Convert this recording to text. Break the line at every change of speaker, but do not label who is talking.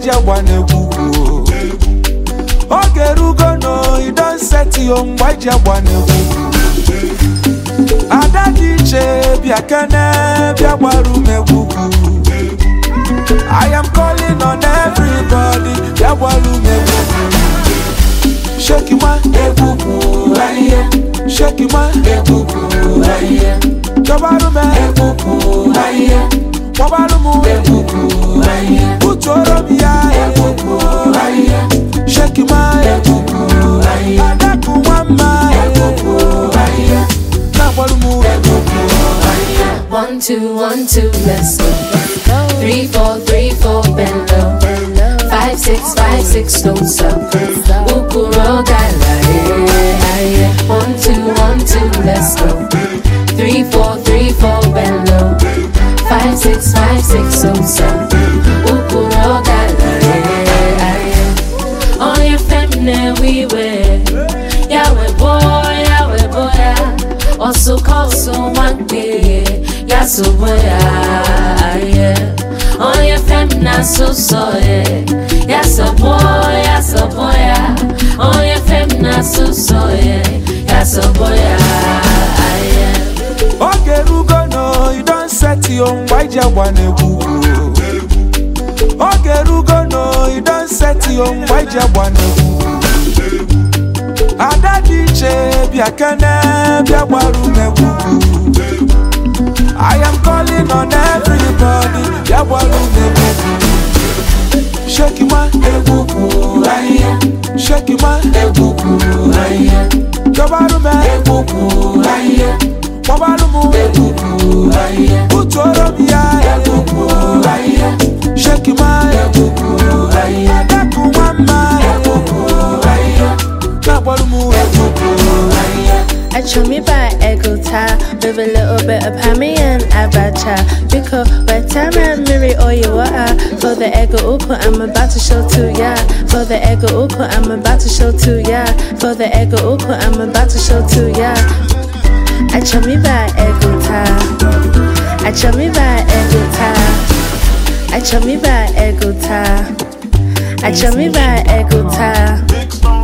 Jabwanebu. Ogerugo no, you don't set your why Jabwanebu. Adadiche, Biakane, Biawarumebu. I am calling on everybody, Biawarumebu. Shake my ebuku, aye. Shake my ebuku, aye. Jabarume ebuku, aye. Wabarumu ebuku, aye. Utoromiya ebuku, aye. Shake my ebuku, aye. Adaku mama ebuku, aye. Nabarumu ebuku, aye.
1 2 1 2, let's go. 3 4 3 4, bend low. 5 6 5 6, don't stop. Ukuro gala, yeah. 1 2 1 2, let's go. 3 4 3 4, bend low. 5 6 5 6, don't stop. Ukuro gala, yeah. On your feminine we wear. Yahweh boy, yeah. Also call someone day, yeah, so boy, yeah. On your feminine so sorry. Yes, a boy, yeah. On your feminine so sorry. Yes, a boy, yeah.
Ogerugo no, you don't set your why Jabwanebu. Ogerugo no, you don't set your why Jabwanebu. Adadiche, Biakane, Biawarumebu. I am calling on everybody, Biawarumebu. Shake my ebuku, aye. Shake my ebuku, aye. Jabarume ebuku, aye. Wabarumu ebuku, aye. Utoromiya ebuku, aye. Shake my ebuku, aye. Adaku mama ebuku, aye. Nabarumu ebuku, aye.
I chew me by Egota with a little bit of hammy and abacha. Because by time I marry all you are for the ego uko, I'm about to show to ya. For the ego uko, I'm about to show to ya. For the ego uko, I'm about to show to ya. I chew me by Egota. I chew me by Egota. I chew me by Egota. I chew me by Egota.